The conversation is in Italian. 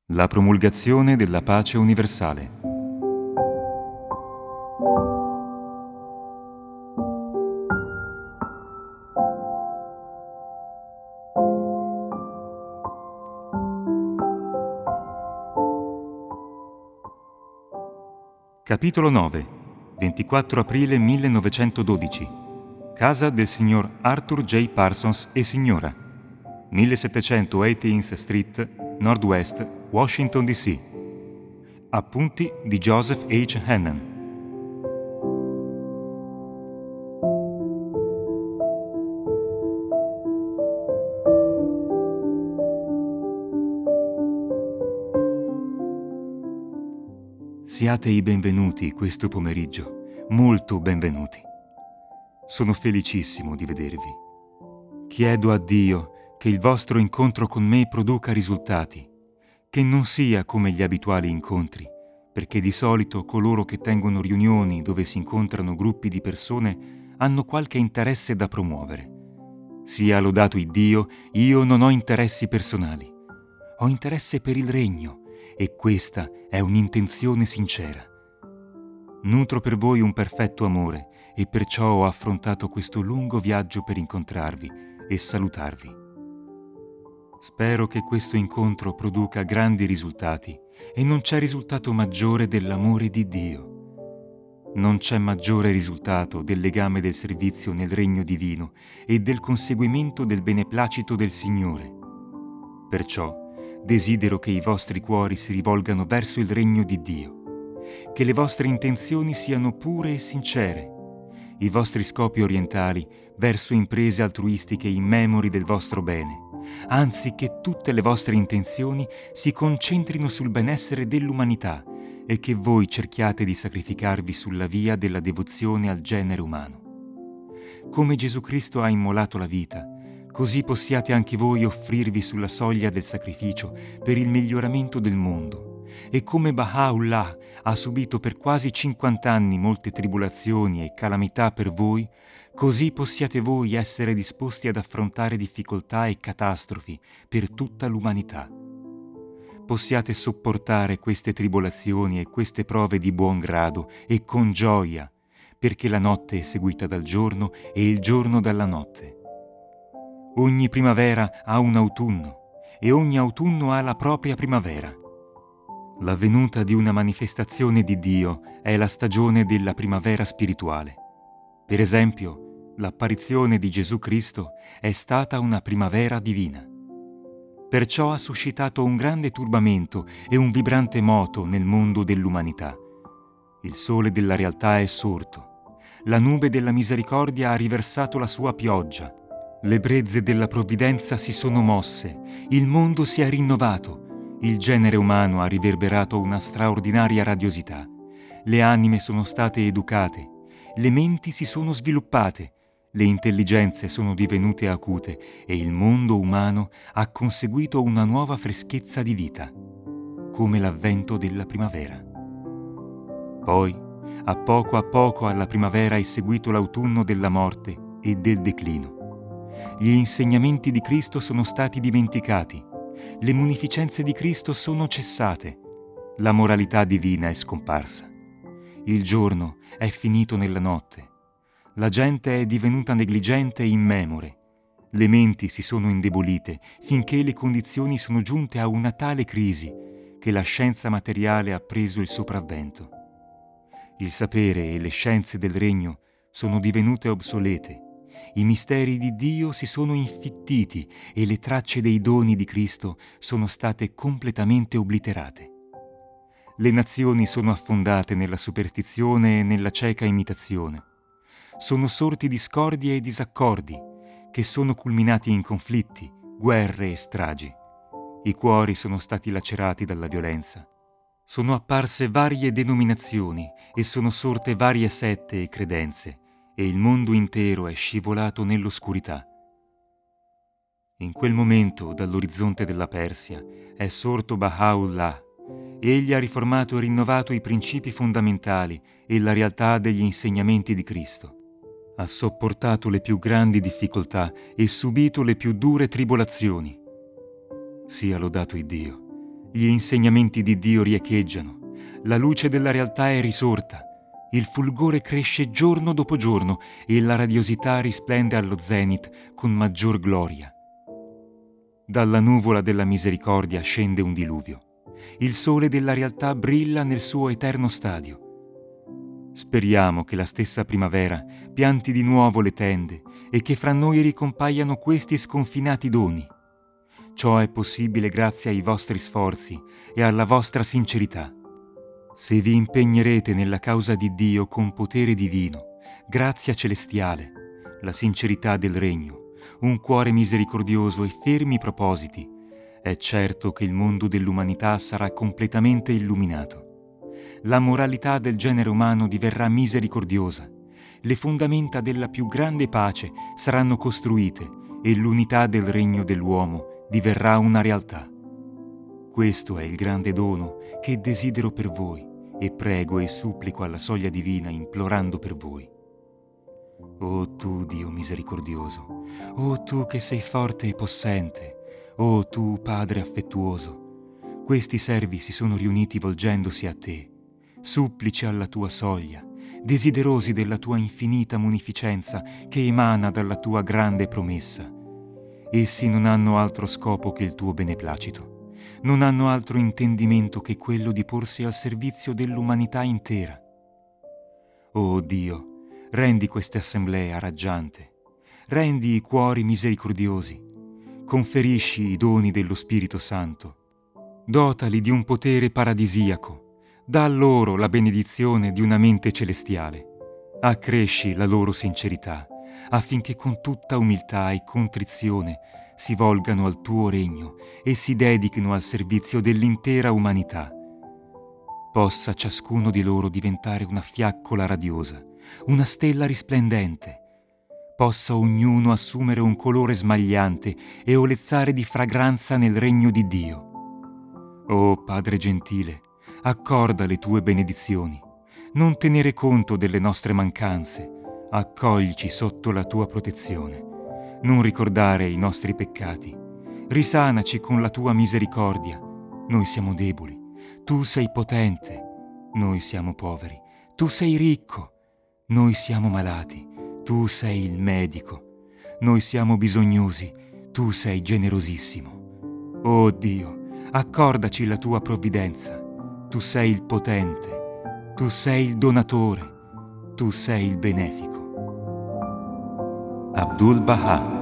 La promulgazione della pace universale. Capitolo 9. 24 aprile 1912. Casa del signor Arthur J. Parsons e signora. 1718th Street, Northwest, Washington D.C. Appunti di Joseph H. Hannan. Siate i benvenuti questo pomeriggio, molto benvenuti. Sono felicissimo di vedervi. Chiedo a Dio che il vostro incontro con me produca risultati, che non sia come gli abituali incontri, perché di solito coloro che tengono riunioni dove si incontrano gruppi di persone hanno qualche interesse da promuovere. Sia lodato Iddio, io non ho interessi personali. Ho interesse per il regno e questa è un'intenzione sincera. Nutro per voi un perfetto amore e perciò ho affrontato questo lungo viaggio per incontrarvi e salutarvi. Spero che questo incontro produca grandi risultati e non c'è risultato maggiore dell'amore di Dio. Non c'è maggiore risultato del legame del servizio nel regno divino e del conseguimento del beneplacito del Signore. Perciò desidero che i vostri cuori si rivolgano verso il regno di Dio, che le vostre intenzioni siano pure e sincere, i vostri scopi orientali verso imprese altruistiche immemori del vostro bene, anzi che tutte le vostre intenzioni si concentrino sul benessere dell'umanità e che voi cerchiate di sacrificarvi sulla via della devozione al genere umano. Come Gesù Cristo ha immolato la vita, così possiate anche voi offrirvi sulla soglia del sacrificio per il miglioramento del mondo. E come Baha'u'llah ha subito per quasi 50 anni molte tribolazioni e calamità per voi, così possiate voi essere disposti ad affrontare difficoltà e catastrofi per tutta l'umanità. Possiate sopportare queste tribolazioni e queste prove di buon grado e con gioia, perché la notte è seguita dal giorno e il giorno dalla notte. Ogni primavera ha un autunno e ogni autunno ha la propria primavera. La venuta di una manifestazione di Dio è la stagione della primavera spirituale. Per esempio, l'apparizione di Gesù Cristo è stata una primavera divina. Perciò ha suscitato un grande turbamento e un vibrante moto nel mondo dell'umanità. Il sole della realtà è sorto. La nube della misericordia ha riversato la sua pioggia. Le brezze della provvidenza si sono mosse, il mondo si è rinnovato, il genere umano ha riverberato una straordinaria radiosità, le anime sono state educate, le menti si sono sviluppate, le intelligenze sono divenute acute e il mondo umano ha conseguito una nuova freschezza di vita, come l'avvento della primavera. Poi, a poco alla primavera è seguito l'autunno della morte e del declino. Gli insegnamenti di Cristo sono stati dimenticati, le munificenze di Cristo sono cessate, la moralità divina è scomparsa. Il giorno è finito nella notte, la gente è divenuta negligente e immemore, le menti si sono indebolite finché le condizioni sono giunte a una tale crisi che la scienza materiale ha preso il sopravvento. Il sapere e le scienze del regno sono divenute obsolete. I misteri di Dio si sono infittiti e le tracce dei doni di Cristo sono state completamente obliterate. Le nazioni sono affondate nella superstizione e nella cieca imitazione. Sono sorti discordie e disaccordi, che sono culminati in conflitti, guerre e stragi. I cuori sono stati lacerati dalla violenza. Sono apparse varie denominazioni e sono sorte varie sette e credenze, e il mondo intero è scivolato nell'oscurità. In quel momento, dall'orizzonte della Persia, è sorto Baha'u'llah. Egli ha riformato e rinnovato i principi fondamentali e la realtà degli insegnamenti di Cristo. Ha sopportato le più grandi difficoltà e subito le più dure tribolazioni. Sia lodato Iddio. Gli insegnamenti di Dio riecheggiano, la luce della realtà è risorta, il fulgore cresce giorno dopo giorno e la radiosità risplende allo zenit con maggior gloria. Dalla nuvola della misericordia scende un diluvio. Il sole della realtà brilla nel suo eterno stadio. Speriamo che la stessa primavera pianti di nuovo le tende e che fra noi ricompaiano questi sconfinati doni. Ciò è possibile grazie ai vostri sforzi e alla vostra sincerità. Se vi impegnerete nella causa di Dio con potere divino, grazia celestiale, la sincerità del regno, un cuore misericordioso e fermi propositi, è certo che il mondo dell'umanità sarà completamente illuminato. La moralità del genere umano diverrà misericordiosa, le fondamenta della più grande pace saranno costruite e l'unità del regno dell'uomo diverrà una realtà. Questo è il grande dono che desidero per voi e prego e supplico alla soglia divina implorando per voi. O tu, Dio misericordioso, o tu che sei forte e possente, o tu, Padre affettuoso, questi servi si sono riuniti volgendosi a te, supplici alla tua soglia, desiderosi della tua infinita munificenza che emana dalla tua grande promessa. Essi non hanno altro scopo che il tuo beneplacito. Non hanno altro intendimento che quello di porsi al servizio dell'umanità intera. O Dio, rendi queste assemblee raggiante, rendi i cuori misericordiosi, conferisci i doni dello Spirito Santo, dotali di un potere paradisiaco, dà loro la benedizione di una mente celestiale, accresci la loro sincerità, affinché con tutta umiltà e contrizione si volgano al tuo regno e si dedichino al servizio dell'intera umanità. Possa ciascuno di loro diventare una fiaccola radiosa, una stella risplendente. Possa ognuno assumere un colore smagliante e olezzare di fragranza nel regno di Dio. O Padre gentile, accorda le tue benedizioni. Non tenere conto delle nostre mancanze. Accoglici sotto la tua protezione. Non ricordare i nostri peccati. Risanaci con la tua misericordia. Noi siamo deboli. Tu sei potente. Noi siamo poveri. Tu sei ricco. Noi siamo malati. Tu sei il medico. Noi siamo bisognosi. Tu sei generosissimo. Oh Dio, accordaci la tua provvidenza. Tu sei il potente. Tu sei il donatore. Tu sei il benefico. Abdul Baha.